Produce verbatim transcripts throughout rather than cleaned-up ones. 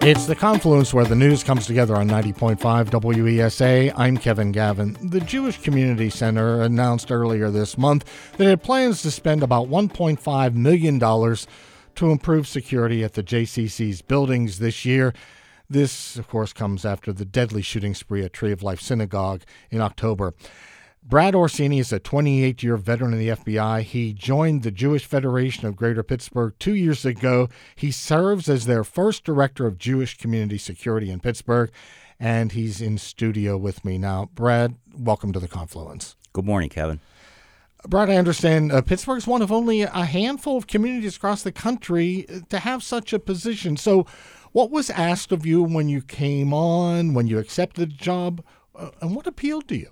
It's the confluence where the news comes together on ninety point five W E S A. I'm Kevin Gavin. The Jewish Community Center announced earlier this month that it plans to spend about one point five million dollars to improve security at the J C C's buildings this year. This, of course, comes after the deadly shooting spree at Tree of Life Synagogue in October. Brad Orsini is a twenty-eight-year veteran of the F B I. He joined the Jewish Federation of Greater Pittsburgh two years ago. He serves as their first director of Jewish community security in Pittsburgh, and he's in studio with me now. Brad, welcome to the Confluence. Good morning, Kevin. Brad, I understand uh, Pittsburgh is one of only a handful of communities across the country to have such a position. So what was asked of you when you came on, when you accepted the job, uh, and what appealed to you?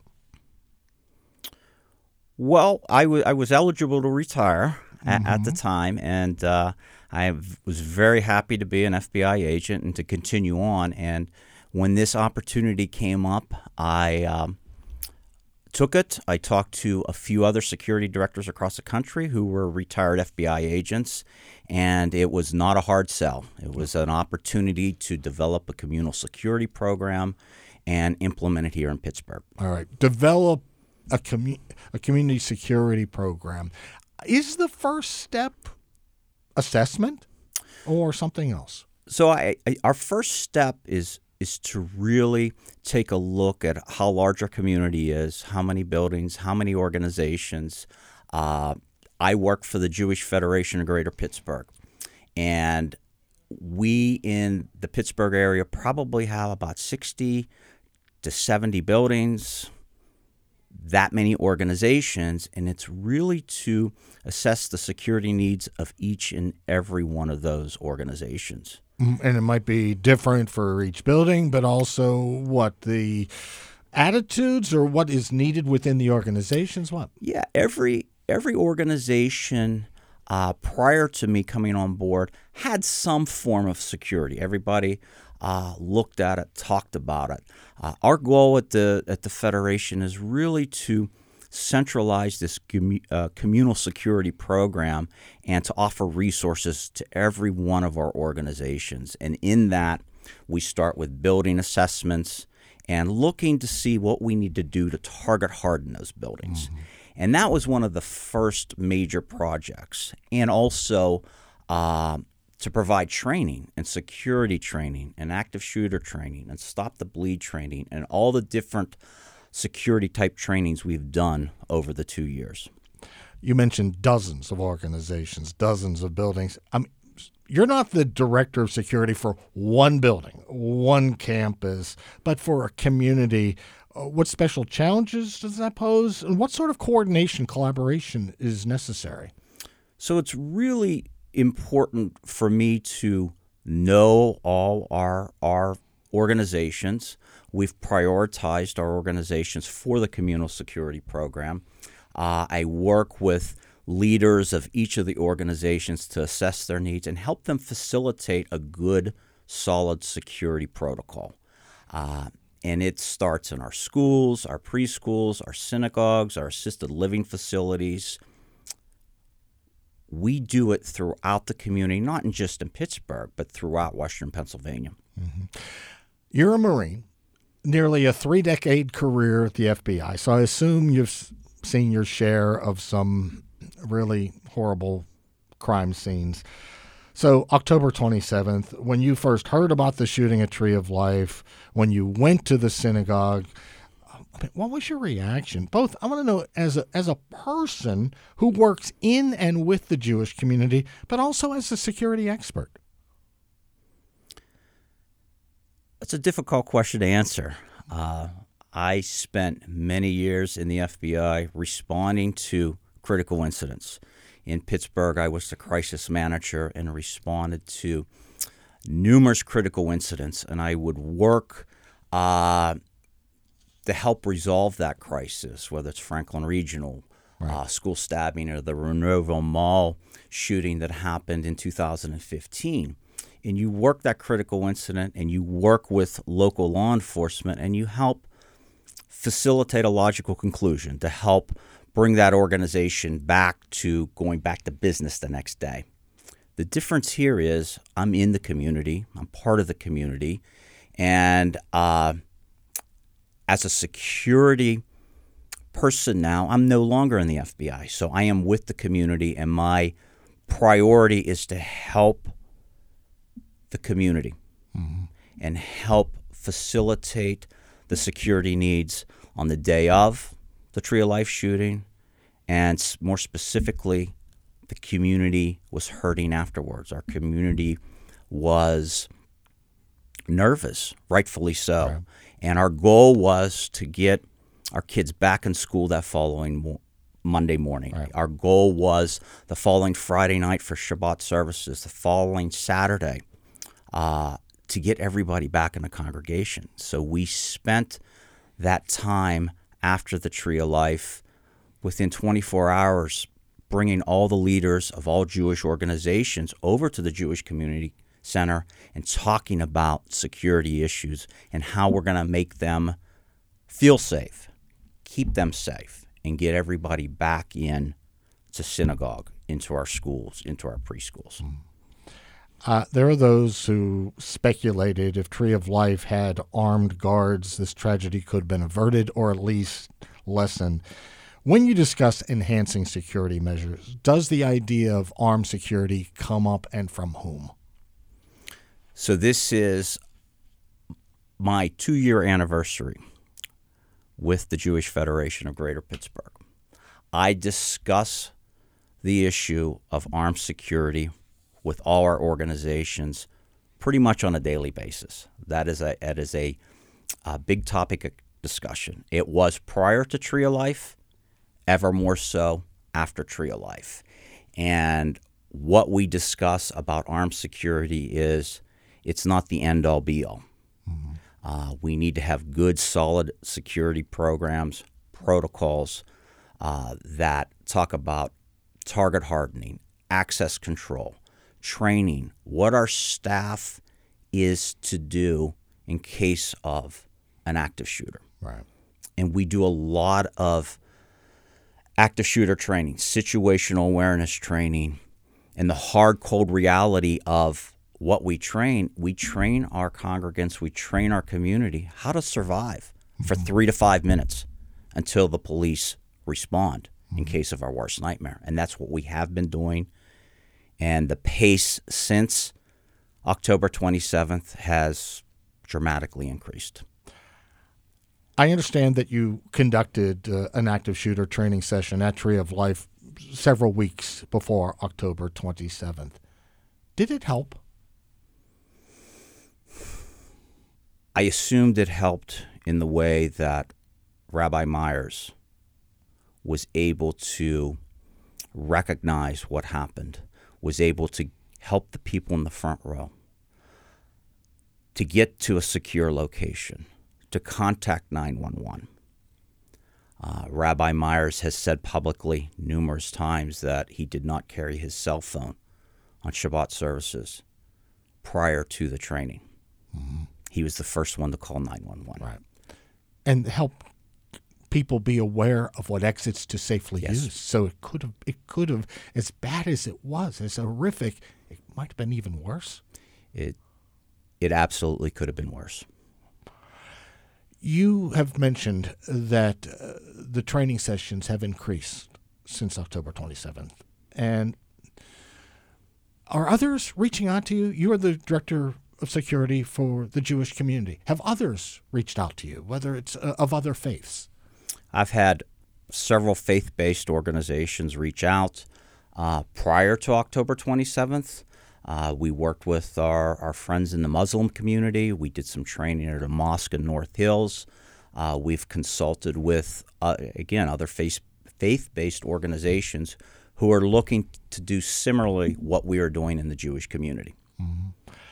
Well, I, w- I was eligible to retire a- Mm-hmm. at the time, and uh, I v- was very happy to be an F B I agent and to continue on. And when this opportunity came up, I um, took it. I talked to a few other security directors across the country who were retired F B I agents, and it was not a hard sell. It was an opportunity to develop a communal security program and implement it here in Pittsburgh. All right. Develop a, commu- a community security program. Is the first step assessment or something else? So I, I, our first step is is to really take a look at how large our community is, how many buildings, how many organizations. Uh, I work for the Jewish Federation of Greater Pittsburgh, and we in the Pittsburgh area probably have about sixty to seventy buildings, that many organizations, and it's really to assess the security needs of each and every one of those organizations. And it might be different for each building, but also what the attitudes or what is needed within the organizations. What? Yeah, every every organization uh, prior to me coming on board had some form of security. Everybody uh, looked at it, talked about it. Uh, our goal at the at the Federation is really to centralize this commu- uh, communal security program and to offer resources to every one of our organizations. And in that, we start with building assessments and looking to see what we need to do to target harden those buildings. Mm-hmm. And that was one of the first major projects. And also uh, to provide training and security training and active shooter training and stop the bleed training and all the different security type trainings we've done over the two years. You mentioned dozens of organizations, dozens of buildings. I mean, you're not the director of security for one building, one campus, but for a community. Uh, what special challenges does that pose? And what sort of coordination, collaboration is necessary? So it's really important for me to know all our our organizations. We've prioritized our organizations for the communal security program. Uh, I work with leaders of each of the organizations to assess their needs and help them facilitate a good, solid security protocol. Uh, and it starts in our schools, our preschools, our synagogues, our assisted living facilities. We do it throughout the community, not just in Pittsburgh, but throughout Western Pennsylvania. Mm-hmm. You're a Marine, nearly a three-decade career at the F B I, so I assume you've seen your share of some really horrible crime scenes. So October twenty-seventh, when you first heard about the shooting at Tree of Life, when you went to the synagogue, I mean, what was your reaction? Both, I want to know as a, as a person who works in and with the Jewish community, but also as a security expert. It's a difficult question to answer. Uh, I spent many years in the F B I responding to critical incidents. In Pittsburgh, I was the crisis manager and responded to numerous critical incidents, and I would work uh, to help resolve that crisis, whether it's Franklin Regional, right. uh, school stabbing, or the Renovo Mall shooting that happened in two thousand fifteen. And you work that critical incident, and you work with local law enforcement, and you help facilitate a logical conclusion to help bring that organization back to going back to business the next day. The difference here is I'm in the community, I'm part of the community, and uh, as a security person now, I'm no longer in the F B I. So I am with the community, and my priority is to help the community mm-hmm. and help facilitate the security needs on the day of the Tree of Life shooting, and more specifically, the community was hurting afterwards. Our community was nervous, rightfully so. Right. And our goal was to get our kids back in school that following mo- Monday morning. Right. Our goal was the following Friday night for Shabbat services, the following Saturday, uh, to get everybody back in the congregation. So we spent that time after the Tree of Life, within twenty-four hours, bringing all the leaders of all Jewish organizations over to the Jewish Community Center and talking about security issues and how we're going to make them feel safe, keep them safe, and get everybody back in to synagogue, into our schools, into our preschools. Uh, there are those who speculated if Tree of Life had armed guards, this tragedy could have been averted or at least lessened. When you discuss enhancing security measures, does the idea of armed security come up, and from whom? So this is my two-year anniversary with the Jewish Federation of Greater Pittsburgh. I discuss the issue of armed security with all our organizations pretty much on a daily basis. That is a, that is a, a big topic of discussion. It was prior to Tree of Life, ever more so after Tree of Life. And what we discuss about armed security is it's not the end-all, be-all. Mm-hmm. Uh, we need to have good, solid security programs, protocols uh, that talk about target hardening, access control, training, what our staff is to do in case of an active shooter. Right. And we do a lot of active shooter training, situational awareness training, and the hard, cold reality of what we train. We train our congregants, we train our community how to survive mm-hmm. for three to five minutes until the police respond mm-hmm. in case of our worst nightmare. And that's what we have been doing. And the pace since October twenty-seventh has dramatically increased. I understand that you conducted uh, an active shooter training session at Tree of Life several weeks before October twenty-seventh. Did it help? I assumed it helped in the way that Rabbi Myers was able to recognize what happened, was able to help the people in the front row to get to a secure location, to contact nine one one. Uh, Rabbi Myers has said publicly numerous times that he did not carry his cell phone on Shabbat services prior to the training. Mm-hmm. He was the first one to call nine one one. Right. And help people be aware of what exits to safely yes. use. So it could have, it could have, as bad as it was, as horrific, it might have been even worse. It, it absolutely could have been worse. You have mentioned that uh, the training sessions have increased since October twenty-seventh. And are others reaching out to you? You are the director of security for the Jewish community. Have others reached out to you, whether it's uh, of other faiths? I've had several faith-based organizations reach out uh, prior to October twenty-seventh. Uh, we worked with our, our friends in the Muslim community. We did some training at a mosque in North Hills. Uh, we've consulted with, uh, again, other faith, faith-based organizations who are looking to do similarly what we are doing in the Jewish community. Mm-hmm.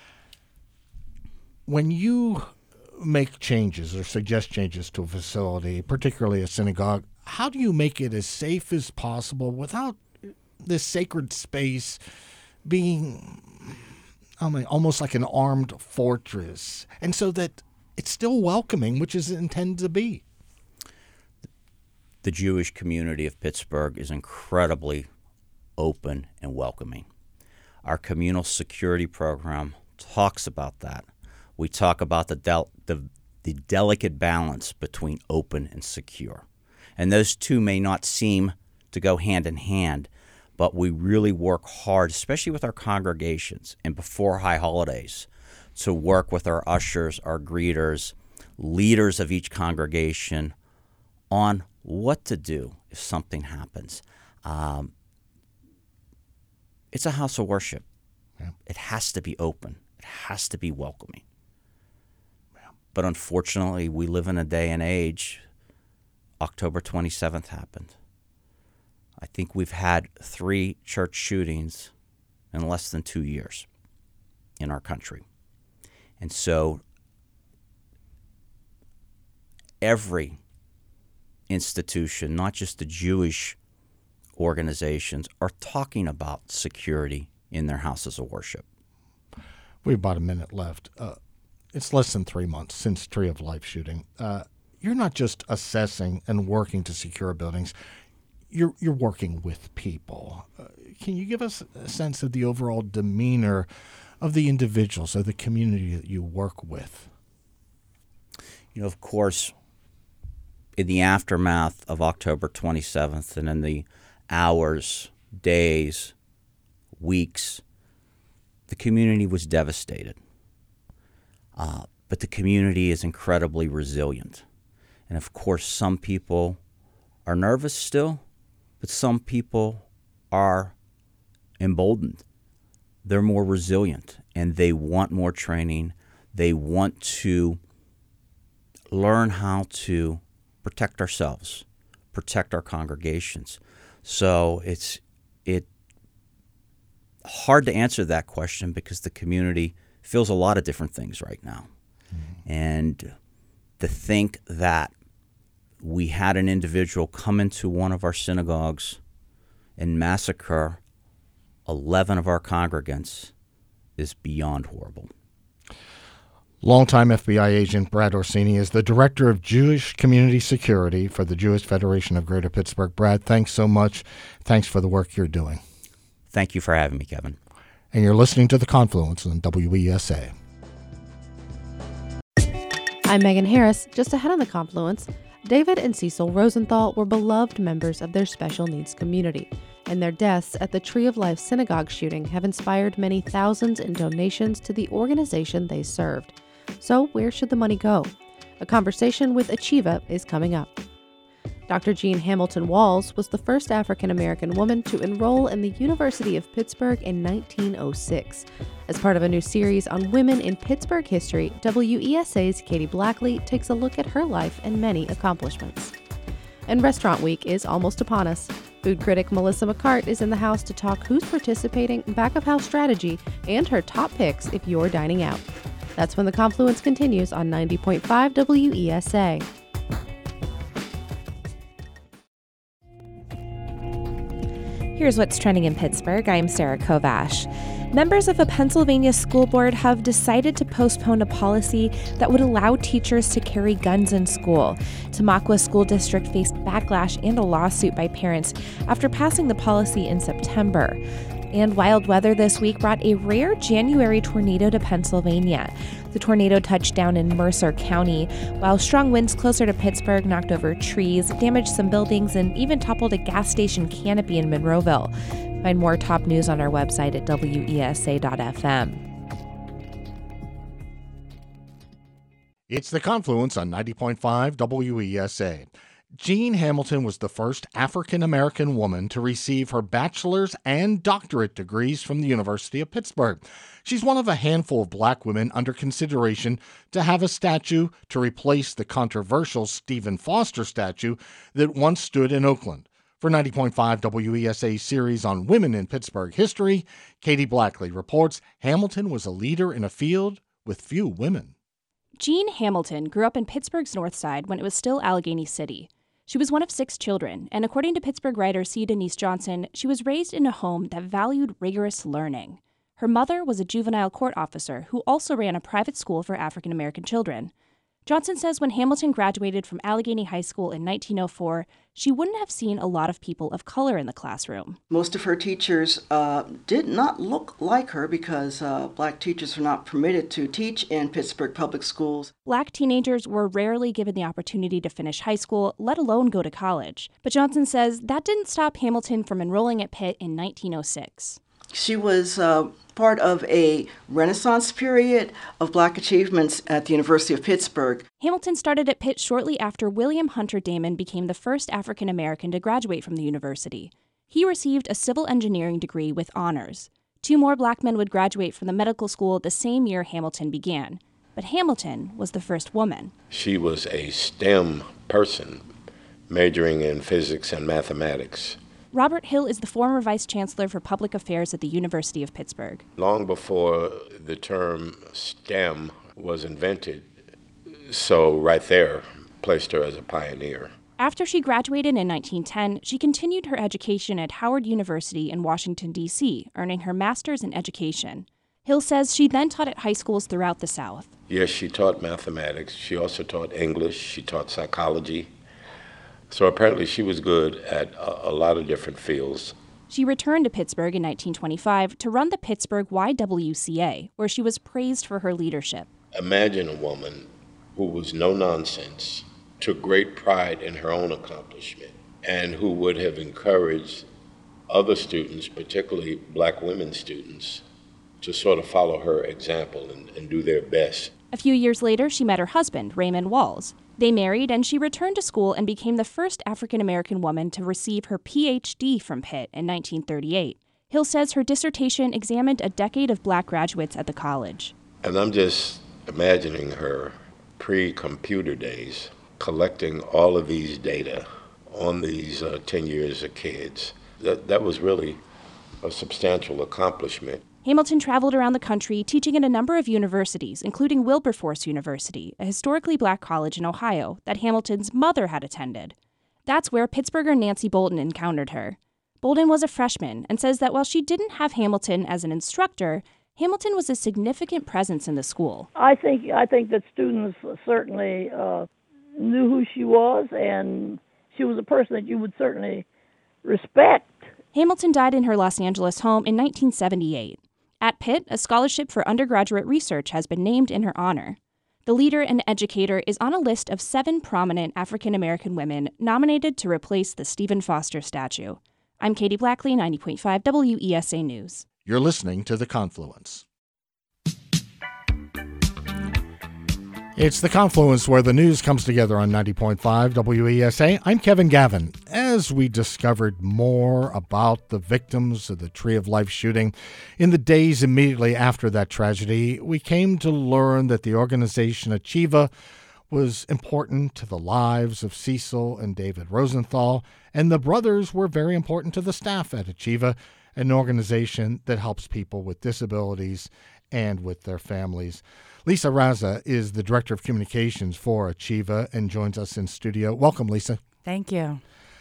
When you make changes or suggest changes to a facility, particularly a synagogue, how do you make it as safe as possible without this sacred space being, I mean, almost like an armed fortress, and so that it's still welcoming, which is intended to be? The Jewish community of Pittsburgh is incredibly open and welcoming. Our communal security program talks about that. We talk about the, del- the, the delicate balance between open and secure. And those two may not seem to go hand in hand, but we really work hard, especially with our congregations and before high holidays, to work with our ushers, our greeters, leaders of each congregation on what to do if something happens. Um, it's a house of worship. Yeah. It has to be open. It has to be welcoming. Yeah. But unfortunately, we live in a day and age. October twenty-seventh happened. I think we've had three church shootings in less than two years in our country. And so every institution, not just the Jewish organizations, are talking about security in their houses of worship. We have about a minute left. Uh, it's less than three months since Tree of Life shooting. Uh, you're not just assessing and working to secure buildings. You're you're working with people. Uh, can you give us a sense of the overall demeanor of the individuals, of the community that you work with? You know, of course, in the aftermath of October twenty-seventh and in the hours, days, weeks, the community was devastated. Uh, but the community is incredibly resilient. And of course, some people are nervous still, but some people are emboldened. They're more resilient, and they want more training. They want to learn how to protect ourselves, protect our congregations. So it's it hard to answer that question because the community feels a lot of different things right now. Mm-hmm. And to think that we had an individual come into one of our synagogues and massacre eleven of our congregants is beyond horrible. Longtime F B I agent Brad Orsini is the Director of Jewish Community Security for the Jewish Federation of Greater Pittsburgh. Brad, thanks so much. Thanks for the work you're doing. Thank you for having me, Kevin. And you're listening to The Confluence on W E S A. I'm Megan Harris. Just ahead on The Confluence, David and Cecil Rosenthal were beloved members of their special needs community, and their deaths at the Tree of Life synagogue shooting have inspired many thousands in donations to the organization they served. So where should the money go? A conversation with Achieva is coming up. Doctor Jean Hamilton Walls was the first African-American woman to enroll in the University of Pittsburgh in nineteen oh six. As part of a new series on women in Pittsburgh history, W E S A's Katie Blackley takes a look at her life and many accomplishments. And Restaurant Week is almost upon us. Food critic Melissa McCart is in the house to talk who's participating, back-of-house strategy, and her top picks if you're dining out. That's when The Confluence continues on ninety point five W E S A. Here's what's trending in Pittsburgh. I'm Sarah Kovash. Members of a Pennsylvania school board have decided to postpone a policy that would allow teachers to carry guns in school. Tamaqua School District faced backlash and a lawsuit by parents after passing the policy in September. And wild weather this week brought a rare January tornado to Pennsylvania. The tornado touched down in Mercer County, while strong winds closer to Pittsburgh knocked over trees, damaged some buildings, and even toppled a gas station canopy in Monroeville. Find more top news on our website at W E S A dot F M. It's The Confluence on ninety point five W E S A. Jean Hamilton was the first African-American woman to receive her bachelor's and doctorate degrees from the University of Pittsburgh. She's one of a handful of black women under consideration to have a statue to replace the controversial Stephen Foster statue that once stood in Oakland. For ninety point five W E S A series on women in Pittsburgh history, Katie Blackley reports Hamilton was a leader in a field with few women. Jean Hamilton grew up in Pittsburgh's North Side when it was still Allegheny City. She was one of six children, and according to Pittsburgh writer C. Denise Johnson, she was raised in a home that valued rigorous learning. Her mother was a juvenile court officer who also ran a private school for African-American children. Johnson says when Hamilton graduated from Allegheny High School in nineteen oh four, she wouldn't have seen a lot of people of color in the classroom. Most of her teachers uh, did not look like her because uh, black teachers are not permitted to teach in Pittsburgh public schools. Black teenagers were rarely given the opportunity to finish high school, let alone go to college. But Johnson says that didn't stop Hamilton from enrolling at Pitt in nineteen oh six. She was uh, part of a Renaissance period of black achievements at the University of Pittsburgh. Hamilton started at Pitt shortly after William Hunter Damon became the first African American to graduate from the university. He received a civil engineering degree with honors. Two more black men would graduate from the medical school the same year Hamilton began. But Hamilton was the first woman. She was a STEM person, majoring in physics and mathematics. Robert Hill is the former vice chancellor for public affairs at the University of Pittsburgh. Long before the term STEM was invented, so right there placed her as a pioneer. After she graduated in nineteen ten, she continued her education at Howard University in Washington, D C, earning her master's in education. Hill says she then taught at high schools throughout the South. Yes, she taught mathematics. She also taught English. She taught psychology. So apparently she was good at a, a lot of different fields. She returned to Pittsburgh in nineteen twenty-five to run the Pittsburgh Y W C A, where she was praised for her leadership. Imagine a woman who was no nonsense, took great pride in her own accomplishment, and who would have encouraged other students, particularly black women students, to sort of follow her example and, and do their best. A few years later, she met her husband, Raymond Walls. They married, and she returned to school and became the first African-American woman to receive her P H D from Pitt in nineteen thirty-eight. Hill says her dissertation examined a decade of black graduates at the college. And I'm just imagining her pre-computer days, collecting all of these data on these uh, ten years of kids. That, that was really a substantial accomplishment. Hamilton traveled around the country teaching at a number of universities, including Wilberforce University, a historically black college in Ohio that Hamilton's mother had attended. That's where Pittsburgher Nancy Bolton encountered her. Bolton was a freshman and says that while she didn't have Hamilton as an instructor, Hamilton was a significant presence in the school. I think I think that students certainly uh, knew who she was, and she was a person that you would certainly respect. Hamilton died in her Los Angeles home in nineteen seventy-eight. At Pitt, a scholarship for undergraduate research has been named in her honor. The leader and educator is on a list of seven prominent African-American women nominated to replace the Stephen Foster statue. I'm Katie Blackley, ninety point five W E S A News. You're listening to The Confluence. It's The Confluence, where the news comes together on ninety point five W E S A. I'm Kevin Gavin. As we discovered more about the victims of the Tree of Life shooting in the days immediately after that tragedy, we came to learn that the organization Achieva was important to the lives of Cecil and David Rosenthal, and the brothers were very important to the staff at Achieva, an organization that helps people with disabilities and with their families. Lisa Raza is the Director of Communications for Achieva and joins us in studio. Welcome, Lisa. Thank you.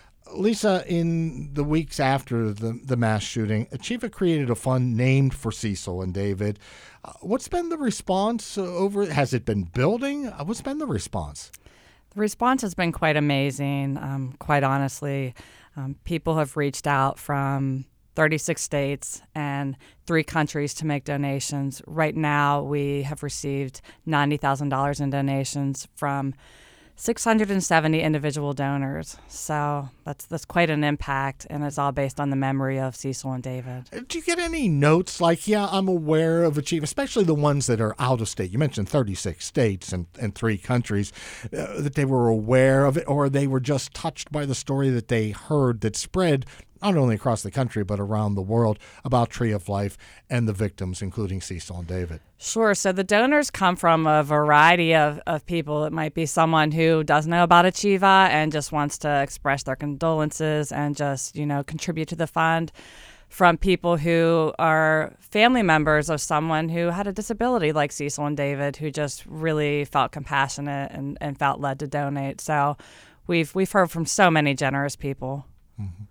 Lisa, in the weeks after the, the mass shooting, Achieva created a fund named for Cecil and David. Uh, what's been the response over? Has it been building? Uh, what's been the response? The response has been quite amazing, um, quite honestly. Um, people have reached out from thirty-six states and three countries to make donations. Right now, we have received ninety thousand dollars in donations from six hundred seventy individual donors. So that's that's quite an impact, and it's all based on the memory of Cecil and David. Do you get any notes like, yeah, I'm aware of Achieva, especially the ones that are out of state? You mentioned thirty-six states and, and three countries, uh, that they were aware of it, or they were just touched by the story that they heard that spread not only across the country but around the world about Tree of Life and the victims, including Cecil and David? Sure. So the donors come from a variety of, of people. It might be someone who doesn't know about Achieva and just wants to express their condolences and just, you know, contribute to the fund, from people who are family members of someone who had a disability like Cecil and David, who just really felt compassionate and, and felt led to donate. So we've we've heard from so many generous people. Mm-hmm.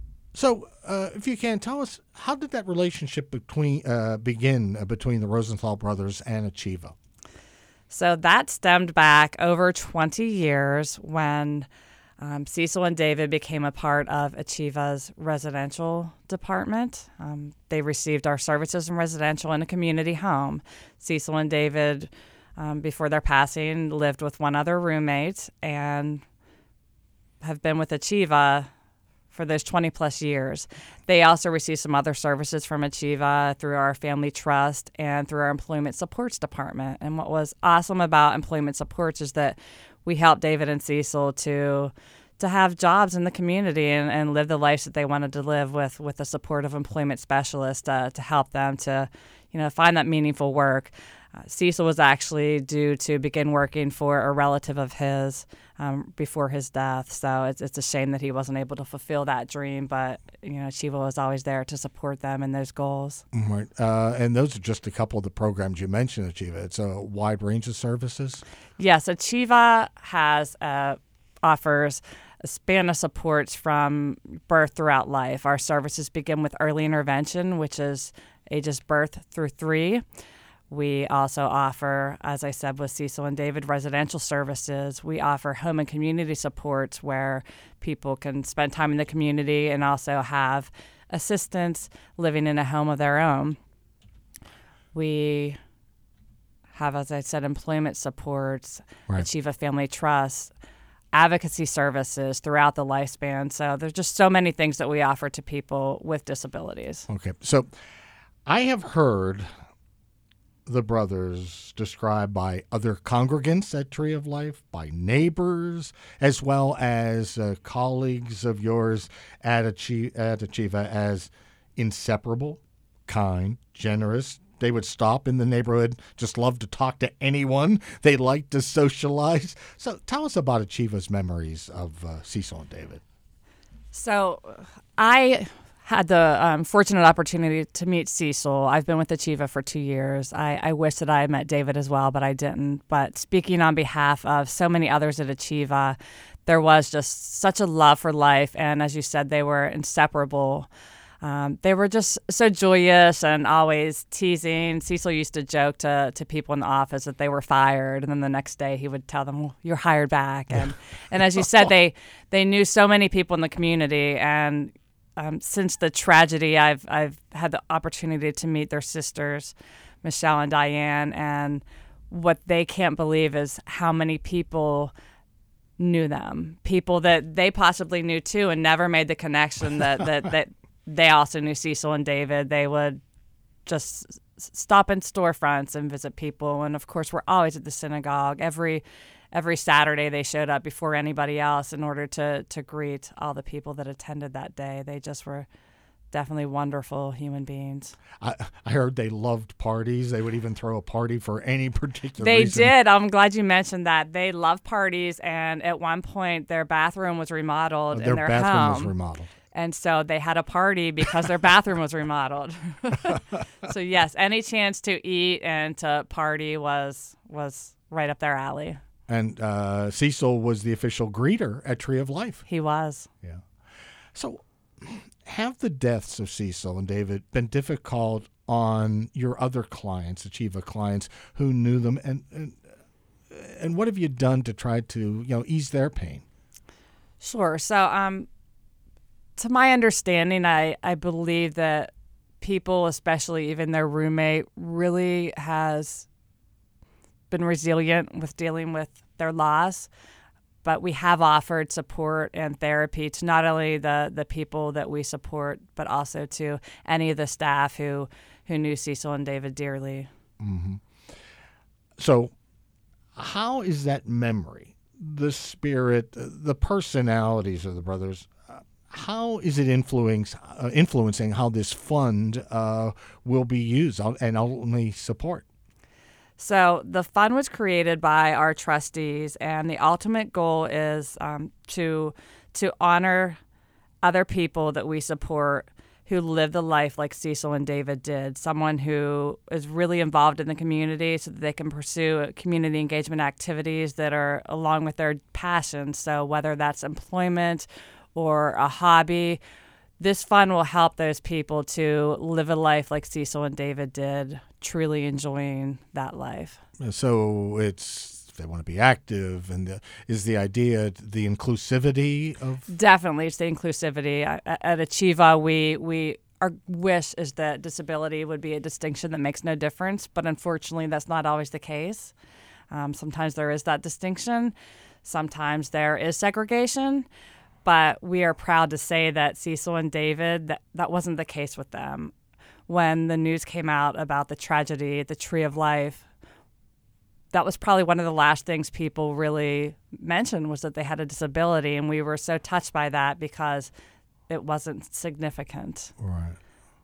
So, uh, if you can, tell us, how did that relationship between uh, begin uh, between the Rosenthal brothers and Achieva? So that stemmed back over twenty years when um, Cecil and David became a part of Achieva's residential department. Um, they received our services in residential in a community home. Cecil and David, um, before their passing, lived with one other roommate and have been with Achieva for those twenty plus years. They also received some other services from Achieva through our family trust and through our employment supports department. And what was awesome about employment supports is that we helped David and Cecil to to have jobs in the community and, and live the lives that they wanted to live with with the support of employment specialists uh, to help them to, you know, find that meaningful work. Uh, Cecil was actually due to begin working for a relative of his um, before his death, so it's it's a shame that he wasn't able to fulfill that dream. But you know, Achieva was always there to support them in those goals. Right, uh, and those are just a couple of the programs you mentioned. Achieva, it's a wide range of services. Yes, Achieva has uh, offers a span of supports from birth throughout life. Our services begin with early intervention, which is ages birth through three. We also offer, as I said, with Cecil and David, residential services. We offer home and community supports where people can spend time in the community and also have assistance living in a home of their own. We have, as I said, employment supports, Right. Achieva Family Trust, advocacy services throughout the lifespan. So there's just so many things that we offer to people with disabilities. Okay, so I have heard the brothers described by other congregants at Tree of Life, by neighbors, as well as uh, colleagues of yours at, Achie- at Achieva as inseparable, kind, generous. They would stop in the neighborhood, just love to talk to anyone. They like to socialize. So tell us about Achieva's memories of uh, Cecil and David. So I had the um, fortunate opportunity to meet Cecil. I've been with Achieva for two years. I, I wish that I had met David as well, but I didn't. But speaking on behalf of so many others at Achieva, there was just such a love for life. And as you said, they were inseparable. Um, they were just so joyous and always teasing. Cecil used to joke to, to people in the office that they were fired, and then the next day he would tell them, well, you're hired back. And and as you said, they they knew so many people in the community. And um, since the tragedy, I've I've had the opportunity to meet their sisters, Michelle and Diane, and what they can't believe is how many people knew them, people that they possibly knew too, and never made the connection that that that. They also knew Cecil and David. They would just stop in storefronts and visit people. And, of course, we're always at the synagogue. Every every Saturday they showed up before anybody else in order to, to greet all the people that attended that day. They just were definitely wonderful human beings. I, I heard they loved parties. They would even throw a party for any particular They reason. did. I'm glad you mentioned that. They love parties, and at one point their bathroom was remodeled Their in their bathroom home. was remodeled. And so they had a party because their bathroom was remodeled. So yes, any chance to eat and to party was was right up their alley. And uh, Cecil was the official greeter at Tree of Life. He was. Yeah. So have the deaths of Cecil and David been difficult on your other clients, Achieva clients, who knew them? And, and, and what have you done to try to, you know, ease their pain? Sure. So um. To my understanding, I, I believe that people, especially even their roommate, really has been resilient with dealing with their loss. But we have offered support and therapy to not only the, the people that we support, but also to any of the staff who, who knew Cecil and David dearly. Mm-hmm. So how is that memory, the spirit, the personalities of the brothers, how is it influencing uh, influencing how this fund uh, will be used and ultimately support? So the fund was created by our trustees, and the ultimate goal is um, to to honor other people that we support who live the life like Cecil and David did, someone who is really involved in the community so that they can pursue community engagement activities that are along with their passions. So whether that's employment or a hobby, this fund will help those people to live a life like Cecil and David did, truly enjoying that life. So it's, if they want to be active, and the, is the idea the inclusivity of? Definitely, it's the inclusivity. At, at Achieva, we we our wish is that disability would be a distinction that makes no difference, but unfortunately, that's not always the case. Um, sometimes there is that distinction. Sometimes there is segregation. But we are proud to say that Cecil and David, that, that wasn't the case with them. When the news came out about the tragedy at the Tree of Life, that was probably one of the last things people really mentioned, was that they had a disability. And we were so touched by that because it wasn't significant. Right.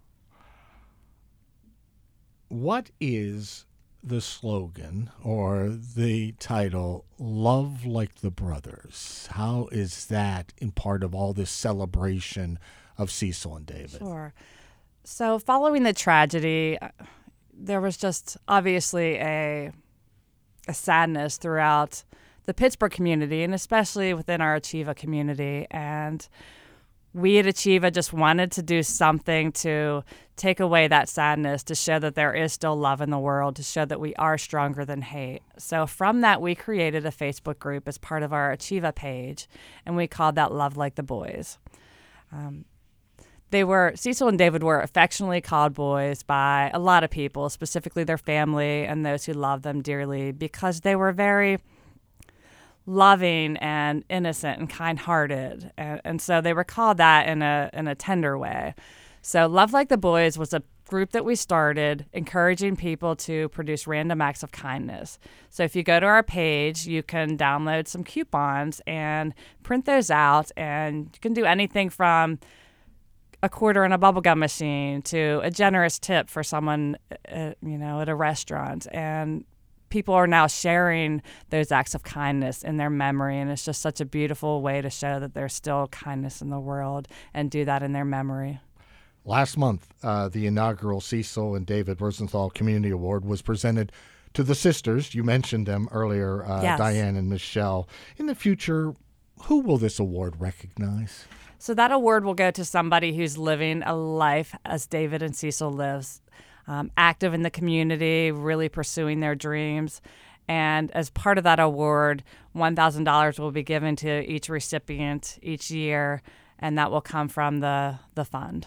What is the slogan or the title, Love Like the Brothers? How is that in part of all this celebration of Cecil and David? Sure. So following the tragedy, there was just obviously a, a sadness throughout the Pittsburgh community, and especially within our Achieva community. And we at Achieva just wanted to do something to take away that sadness, to show that there is still love in the world, to show that we are stronger than hate. So from that, we created a Facebook group as part of our Achieva page, and we called that Love Like the Boys. Um, they were, Cecil and David were affectionately called boys by a lot of people, specifically their family and those who loved them dearly, because they were very loving and innocent and kind-hearted, and, and so they were called that in a in a tender way. So Love Like the Boys was a group that we started encouraging people to produce random acts of kindness. So if you go to our page, you can download some coupons and print those out, and you can do anything from a quarter in a bubblegum machine to a generous tip for someone, uh, you know, at a restaurant. And people are now sharing those acts of kindness in their memory, and it's just such a beautiful way to show that there's still kindness in the world and do that in their memory. Last month, uh, the inaugural Cecil and David Rosenthal Community Award was presented to the sisters. You mentioned them earlier, uh, Yes. Diane and Michelle. In the future, who will this award recognize? So that award will go to somebody who's living a life as David and Cecil lives, um, active in the community, really pursuing their dreams. And as part of that award, one thousand dollars will be given to each recipient each year, and that will come from the, the fund.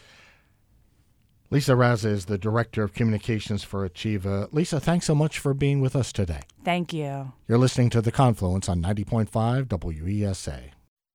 Lisa Raza is the Director of Communications for Achieva. Lisa, thanks so much for being with us today. Thank you. You're listening to The Confluence on ninety point five W E S A.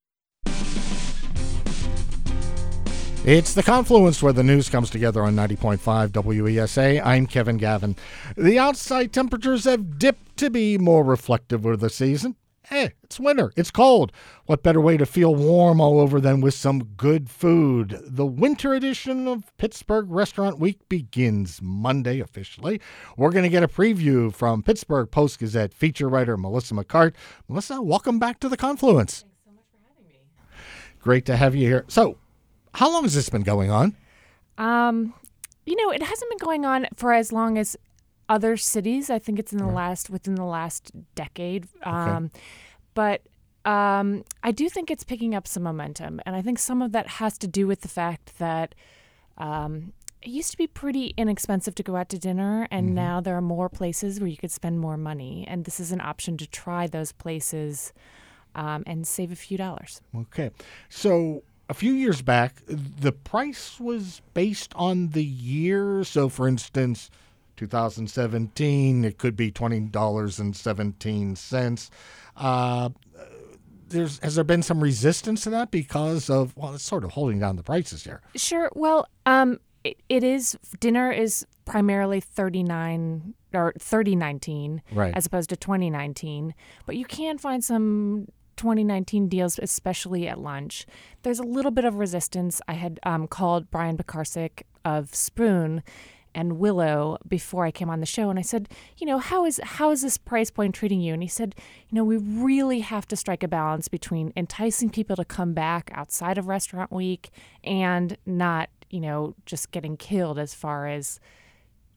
It's The Confluence, where the news comes together on ninety point five W E S A. I'm Kevin Gavin. The outside temperatures have dipped to be more reflective of the season. Hey, it's winter. It's cold. What better way to feel warm all over than with some good food? The winter edition of Pittsburgh Restaurant Week begins Monday officially. We're going to get a preview from Pittsburgh Post-Gazette feature writer Melissa McCart. Melissa, welcome back to The Confluence. Thanks so much for having me. Great to have you here. So, how long has this been going on? Um, you know, it hasn't been going on for as long as other cities. I think it's in the Right. last within the last decade. Um, but um, I do think it's picking up some momentum, and I think some of that has to do with the fact that um, it used to be pretty inexpensive to go out to dinner, and Mhm. now there are more places where you could spend more money, and this is an option to try those places um, and save a few dollars. Okay. So, a few years back, the price was based on the year. So, for instance, two thousand seventeen, it could be twenty dollars and seventeen cents. Uh, there's has there been some resistance to that because of, well, it's sort of holding down the prices here. Sure. Well, um, it, it is dinner is primarily thirty-nine or thirty nineteen Right. as opposed to twenty nineteen, but you can find some twenty nineteen deals, especially at lunch. There's a little bit of resistance. I had um, called Brian Pekarsik of Spoon and Willow before I came on the show, and I said, you know, how is how is this price point treating you? And he said, you know, we really have to strike a balance between enticing people to come back outside of Restaurant Week and not, you know, just getting killed as far as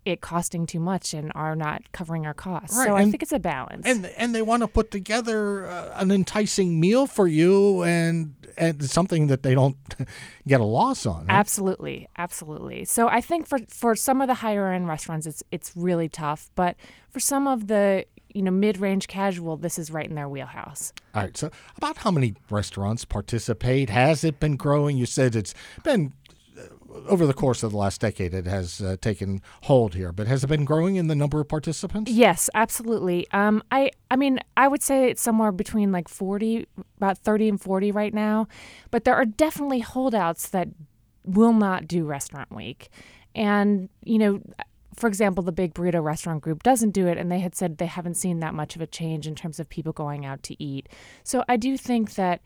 it costing too much and are not covering our costs. Right, So I and- think it's a balance. And and they want to put together uh, an enticing meal for you and and something that they don't get a loss on. Right? Absolutely, absolutely. So I think for, for some of the higher end restaurants, it's it's really tough. But for some of the you know mid range casual, this is right in their wheelhouse. All right. So about how many restaurants participate? Has it been growing? You said it's been uh, over the course of the last decade. It has uh, taken hold here, but has it been growing in the number of participants? Yes, absolutely. Um, I I mean I would say it's somewhere between like forty, about thirty and forty right now, but there are definitely holdouts that will not do Restaurant Week, and you know. For example, the Big Burrito Restaurant Group doesn't do it, and they had said they haven't seen that much of a change in terms of people going out to eat. So I do think that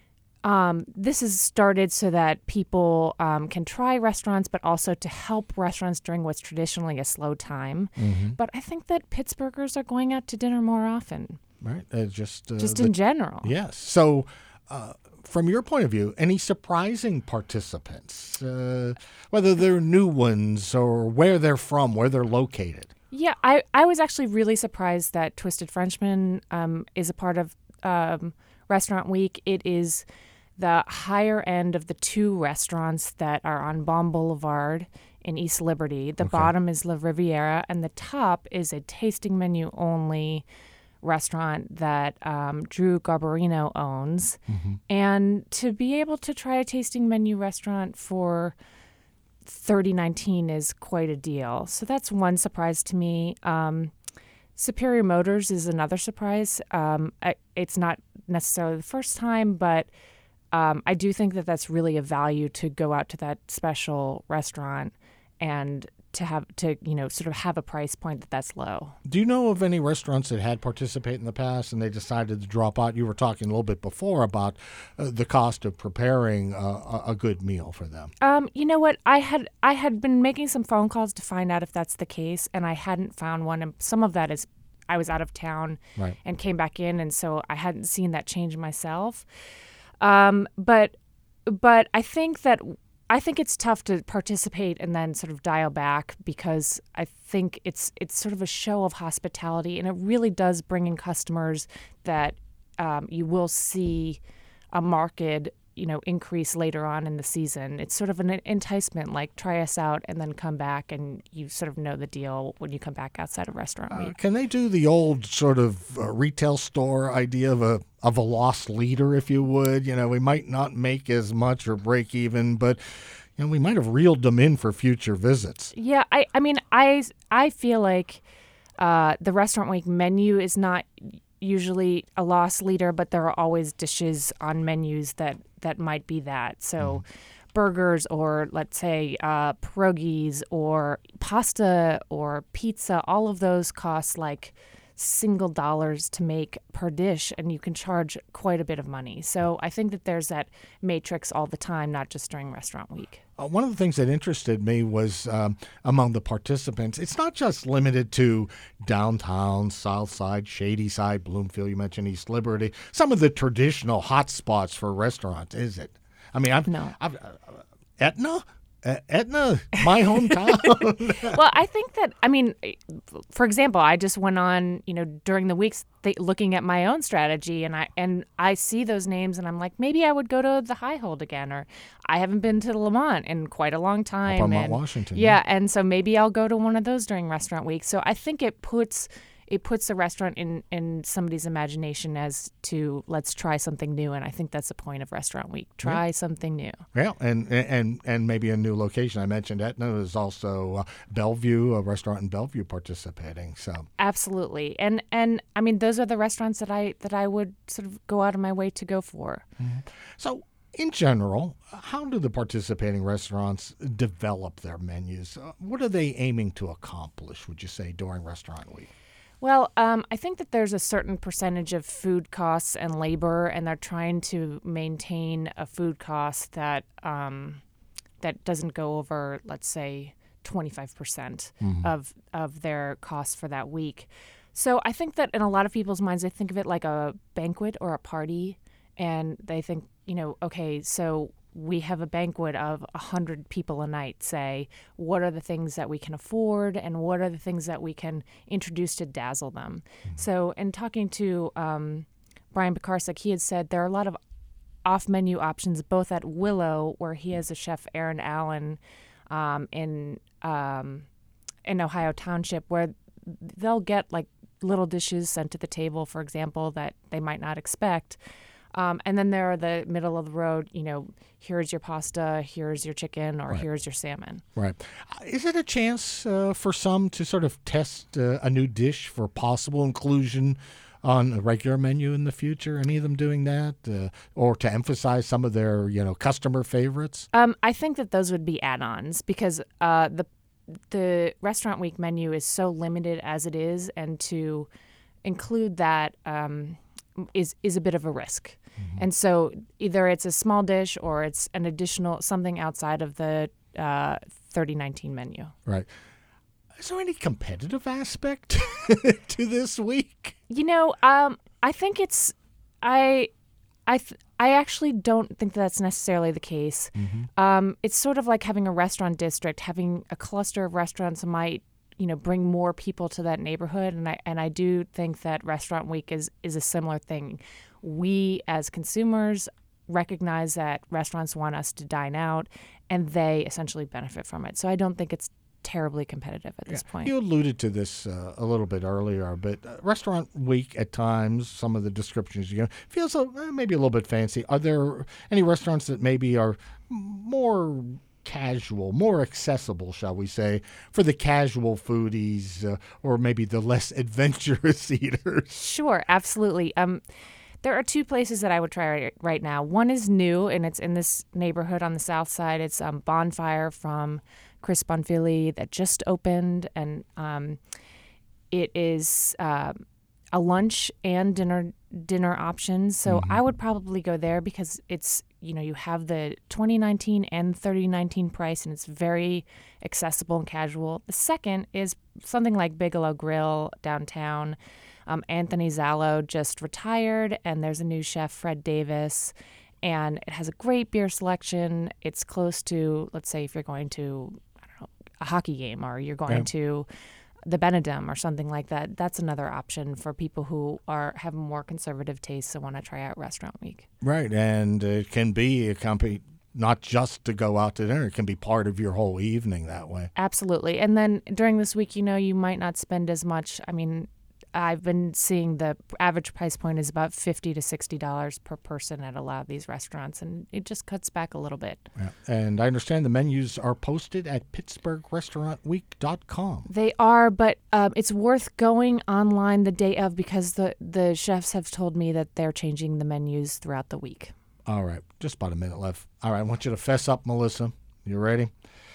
um, this has started so that people um, can try restaurants, but also to help restaurants during what's traditionally a slow time. Mm-hmm. But I think that Pittsburghers are going out to dinner more often, Right. Uh, just uh, just the- in general. Yes. So, uh, from your point of view, any surprising participants, uh, whether they're new ones or where they're from, where they're located? Yeah, I, I was actually really surprised that Twisted Frenchman um, is a part of um, Restaurant Week. It is the higher end of the two restaurants that are on Baum Boulevard in East Liberty. The Okay. bottom is La Riviera, and the top is a tasting menu only restaurant that um, Drew Garbarino owns. Mm-hmm. And to be able to try a tasting menu restaurant for thirty nineteen is quite a deal. So that's one surprise to me. Um, Superior Motors is another surprise. Um, I, it's not necessarily the first time, but um, I do think that that's really a value to go out to that special restaurant and to have to you know sort of have a price point that that's low. Do you know of any restaurants that had participated in the past and they decided to drop out? You were talking a little bit before about uh, the cost of preparing uh, a, a good meal for them. Um, you know what? I had I had been making some phone calls to find out if that's the case, and I hadn't found one. And some of that is I was out of town Right. and came back in, and so I hadn't seen that change myself. Um, but but I think that. I think it's tough to participate and then sort of dial back because I think it's it's sort of a show of hospitality, and it really does bring in customers that um, you will see a market, you know, increase later on in the season. It's sort of an enticement, like try us out and then come back, and you sort of know the deal when you come back outside of Restaurant Uh, Week. can they do the old sort of uh, retail store idea of a of a loss leader, if you would? You know, we might not make as much or break even, but you know, we might have reeled them in for future visits. Yeah, I, I mean, I, I feel like uh, the Restaurant Week menu is not usually a loss leader, but there are always dishes on menus that, that might be that. So burgers or, let's say, uh, pierogies or pasta or pizza, all of those cost like single dollars to make per dish, and you can charge quite a bit of money. So I think that there's that matrix all the time, not just during Restaurant Week. Uh, one of the things that interested me was um, among the participants, it's not just limited to downtown, South Side, Shady Side, Bloomfield, you mentioned East Liberty, some of the traditional hot spots for restaurants, is it? I mean, I've, No. I've uh, Etna? Uh, Etna, my hometown. Well, I think that, I mean, for example, I just went on, you know, during the weeks th- looking at my own strategy, and I and I see those names, and I'm like, maybe I would go to the High Hold again, or I haven't been to the Lamont in quite a long time. Up on Mount and- Washington, Yeah, yeah. and so maybe I'll go to one of those during Restaurant Week. So I think it puts it puts a restaurant in, in somebody's imagination as to let's try something new, and I think that's the point of Restaurant Week. Try something new. Yeah, and, and and maybe a new location. I mentioned Etna. There's also uh, Bellevue, a restaurant in Bellevue participating. So Absolutely, and and I mean those are the restaurants that I that I would sort of go out of my way to go for. So, in general, how do the participating restaurants develop their menus? Uh, what are they aiming to accomplish, would you say, during Restaurant Week? Well, um, I think that there's a certain percentage of food costs and labor, and they're trying to maintain a food cost that um, that doesn't go over, let's say, twenty-five percent of of their costs for that week. So I think that in a lot of people's minds, they think of it like a banquet or a party, and they think, you know, okay, so we have a banquet of one hundred people a night, say, what are the things that we can afford and what are the things that we can introduce to dazzle them? Mm-hmm. So in talking to um, Brian Pekarsik, he had said there are a lot of off-menu options, both at Willow, where he has a chef, Aaron Allen, um, in um, in Ohio Township, where they'll get like little dishes sent to the table, for example, that they might not expect. Um, and then there are the middle of the road, you know, here's your pasta, here's your chicken, or right. here's your salmon. Right. Is it a chance uh, for some to sort of test uh, a new dish for possible inclusion on a regular menu in the future? Any of them doing that, uh, or to emphasize some of their, you know, customer favorites? Um, I think that those would be add-ons because uh, the the Restaurant Week menu is so limited as it is, and to include that um, is is a bit of a risk. Mm-hmm. And so either it's a small dish or it's an additional something outside of the uh, thirty nineteen menu. Right. Is there any competitive aspect to this week? You know, um, I think it's I, I, th- I actually don't think that's necessarily the case. Mm-hmm. Um, it's sort of like having a restaurant district, having a cluster of restaurants might, you know, bring more people to that neighborhood, and I and I do think that Restaurant Week is is a similar thing. We as consumers recognize that restaurants want us to dine out, and they essentially benefit from it. So I don't think it's terribly competitive at this yeah. point. You alluded to this uh, a little bit earlier, but uh, Restaurant Week at times, some of the descriptions you know, feels uh, maybe a little bit fancy. Are there any restaurants that maybe are more casual, more accessible, shall we say, for the casual foodies uh, or maybe the less adventurous eaters? Sure, absolutely. Um, there are two places that I would try right, right now. One is new, and it's in this neighborhood on the south side. It's um, Bonfire from Chris Bonfili that just opened, and um, it is uh, a lunch and dinner dinner options. So mm-hmm. I would probably go there because it's, you know, you have the twenty nineteen and thirty nineteen price, and it's very accessible and casual. The second is something like Bigelow Grill downtown. Um, Anthony Zallo just retired, and there's a new chef, Fred Davis, and it has a great beer selection. It's close to, let's say, if you're going to, I don't know, a hockey game, or you're going yeah. to the Benedum or something like that. That's another option for people who are have more conservative tastes and want to try out Restaurant Week. Right, and it can be a company not just to go out to dinner. It can be part of your whole evening that way. Absolutely. And then during this week, you know, you might not spend as much. I mean, I've been seeing the average price point is about fifty to sixty dollars per person at a lot of these restaurants, and it just cuts back a little bit. Yeah. And I understand the menus are posted at pittsburgh restaurant week dot com. They are, but um, it's worth going online the day of because the, the chefs have told me that they're changing the menus throughout the week. All right. Just about a minute left. All right. I want you to fess up, Melissa. You ready?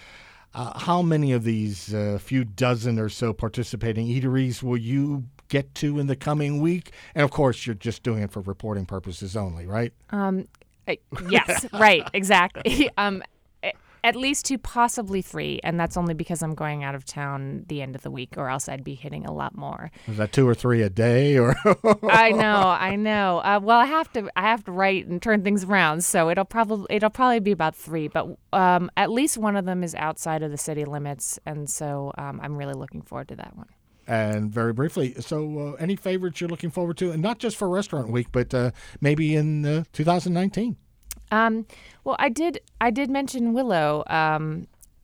Uh, how many of these uh, few dozen or so participating eateries will you get to in the coming week? And of course, you're just doing it for reporting purposes only, right? Um, uh, yes, right, exactly. Um, at least two, possibly three, and that's only because I'm going out of town the end of the week, or else I'd be hitting a lot more. Is that two or three a day, or? I know, I know. Uh, well, I have to, I have to write and turn things around, so it'll probably, it'll probably be about three. But um, at least one of them is outside of the city limits, and so um, I'm really looking forward to that one. And very briefly, so uh, any favorites you're looking forward to, and not just for Restaurant Week, but uh, maybe in uh, two thousand nineteen? Um, well, I did I did mention Willow. Um,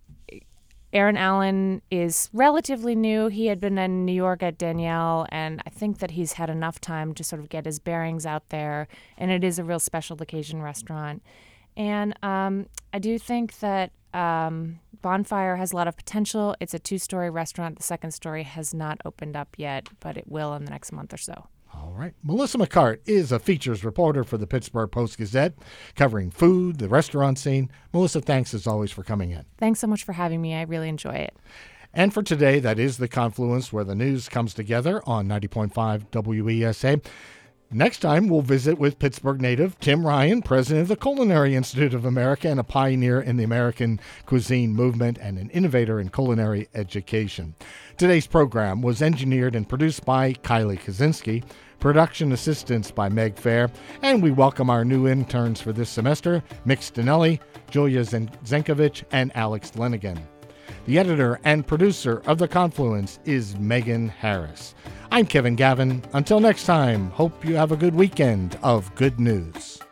Aaron Allen is relatively new. He had been in New York at Danielle, and I think that he's had enough time to sort of get his bearings out there, and it is a real special occasion restaurant. And um, I do think that um, Bonfire has a lot of potential. It's a two-story restaurant. The second story has not opened up yet, but it will in the next month or so. All right. Melissa McCart is a features reporter for the Pittsburgh Post-Gazette, covering food, the restaurant scene. Melissa, thanks as always for coming in. Thanks so much for having me. I really enjoy it. And for today, that is The Confluence, where the news comes together on ninety point five W E S A. Next time, we'll visit with Pittsburgh native Tim Ryan, president of the Culinary Institute of America and a pioneer in the American cuisine movement and an innovator in culinary education. Today's program was engineered and produced by Kylie Kaczynski, production assistance by Meg Fair, and we welcome our new interns for this semester, Mick Stinelli, Julia Zen- Zenkovich, and Alex Lenigan. The editor and producer of The Confluence is Megan Harris. I'm Kevin Gavin. Until next time, hope you have a good weekend of good news.